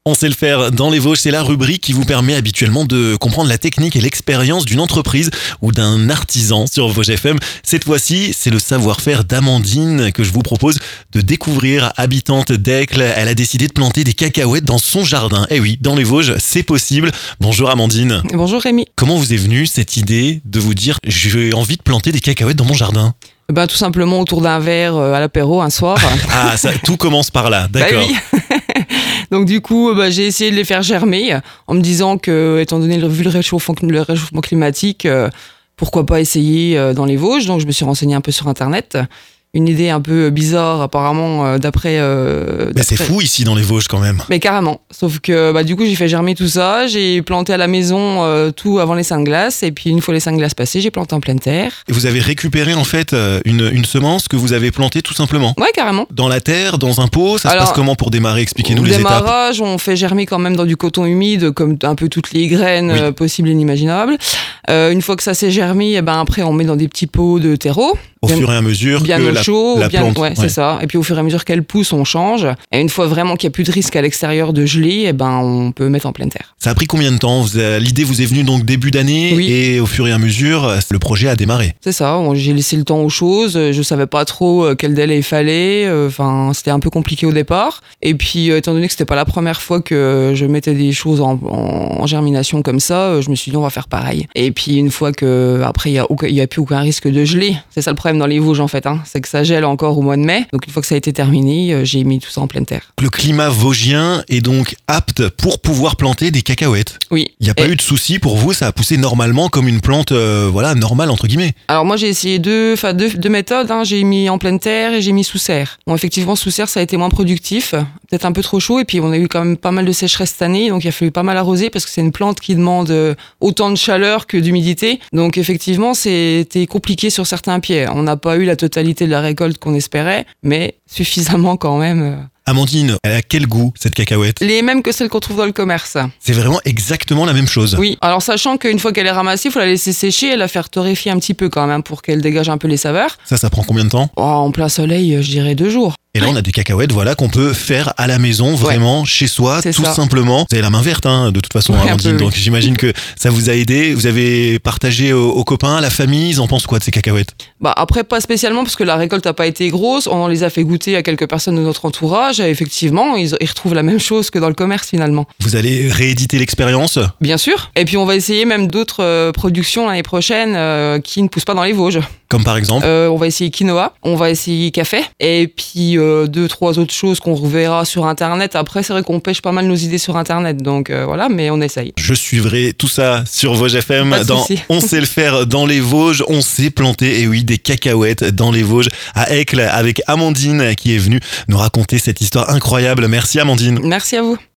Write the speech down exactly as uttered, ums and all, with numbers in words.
On sait le faire dans les Vosges, c'est la rubrique qui vous permet habituellement de comprendre la technique et l'expérience d'une entreprise ou d'un artisan sur Vosges F M. Cette fois-ci, c'est le savoir-faire d'Amandine que je vous propose de découvrir. Habitante d'Aicle, elle a décidé de planter des cacahuètes dans son jardin. Eh oui, dans les Vosges, c'est possible. Bonjour Amandine. Bonjour Rémi. Comment vous est venue cette idée de vous dire j'ai envie de planter des cacahuètes dans mon jardin ? Ben, tout simplement autour d'un verre euh, à l'apéro un soir. Ah, ça, tout commence par là, d'accord. Bah oui. Donc du coup, bah, j'ai essayé de les faire germer en me disant que, étant donné le, vu le réchauffement, le réchauffement climatique, euh, pourquoi pas essayer euh, dans les Vosges. Donc je me suis renseignée un peu sur Internet. Une idée un peu bizarre apparemment euh, d'après... Euh, Mais c'est fou ici dans les Vosges quand même. Mais carrément. Sauf que bah, du coup j'ai fait germer tout ça, j'ai planté à la maison euh, tout avant les seins de glace et puis une fois les seins de glace passés, j'ai planté en pleine terre. Et vous avez récupéré en fait une, une semence que vous avez plantée tout simplement ? Ouais, carrément. Dans la terre, dans un pot, ça Alors, se passe comment pour démarrer ? Expliquez-nous les étapes. Au démarrage, on fait germer quand même dans du coton humide comme un peu toutes les graines Oui. euh, possibles et inimaginables. Euh, une fois que ça s'est germé, et ben après on met dans des petits pots de terreau. Au bien, fur et à mesure bien que au la, chaud, la bien, plante... ouais, ouais. c'est ça. Et puis au fur et à mesure qu'elle pousse, on change. Et une fois vraiment qu'il n'y a plus de risque à l'extérieur de geler, et ben on peut mettre en pleine terre. Ça a pris combien de temps ? Vous avez- L'idée vous est venue donc début d'année Oui. et au fur et à mesure, le projet a démarré. C'est ça, on- j'ai laissé le temps aux choses, je savais pas trop euh, quel délai il fallait, enfin c'était un peu compliqué au départ. Et puis euh, étant donné que c'était pas la première fois que je mettais des choses en, en, en germination comme ça, euh, je me suis dit on va faire pareil. Et puis une fois que après il y a aucun- il y a plus aucun risque de geler, c'est ça le problème dans les Vosges en fait, hein, c'est que ça gèle encore au mois de mai. Donc une fois que ça a été terminé, euh, j'ai mis tout ça en pleine terre. Le climat vosgien est donc apte pour pouvoir planter des cacahuètes. Oui. Il n'y a pas Et- eu de souci pour vous, ça a poussé normalement comme une plante euh, voilà, normale entre guillemets. Alors moi j'ai essayé deux, enfin deux, deux méthodes, hein. J'ai mis en pleine terre et j'ai mis sous serre. Bon effectivement sous serre ça a été moins productif, peut-être un peu trop chaud et puis on a eu quand même pas mal de sécheresse cette année donc il a fallu pas mal arroser parce que c'est une plante qui demande euh, autant de chaleur que d'humidité. Donc effectivement c'était compliqué sur certains pieds. On n'a pas eu la totalité de la récolte qu'on espérait mais suffisamment quand même. euh. Amandine, elle a quel goût cette cacahuète ? Les mêmes que celles qu'on trouve dans le commerce. C'est vraiment exactement la même chose. Oui, alors sachant qu'une fois qu'elle est ramassée, il faut la laisser sécher et la faire torréfier un petit peu quand même pour qu'elle dégage un peu les saveurs. Ça, ça prend combien de temps ? Oh, en plein soleil, je dirais deux jours. Et là, on a des cacahuètes, voilà, qu'on peut faire à la maison, vraiment, chez soi, C'est tout ça. simplement. Vous avez la main verte, hein, de toute façon, Ouais, un Amandine. peu, oui. Donc, j'imagine que ça vous a aidé. Vous avez partagé aux, aux copains, à la famille. Ils en pensent quoi de ces cacahuètes ? Bah après pas spécialement parce que la récolte n'a pas été grosse, on les a fait goûter à quelques personnes de notre entourage et effectivement ils, ils retrouvent la même chose que dans le commerce finalement. Vous allez rééditer l'expérience ? Bien sûr. Et puis on va essayer même d'autres euh, productions l'année prochaine euh, qui ne poussent pas dans les Vosges. Comme par exemple Euh, on va essayer quinoa, on va essayer café et puis euh, deux trois autres choses qu'on reverra sur internet. Après c'est vrai qu'on pêche pas mal nos idées sur internet donc euh, voilà mais on essaye. Je suivrai tout ça sur Vosges F M. Pas de Dans souci. On sait le faire dans les Vosges. On sait planter, et oui, des cacahuètes dans les Vosges à Aicle avec Amandine qui est venue nous raconter cette histoire incroyable. Merci Amandine. Merci à vous.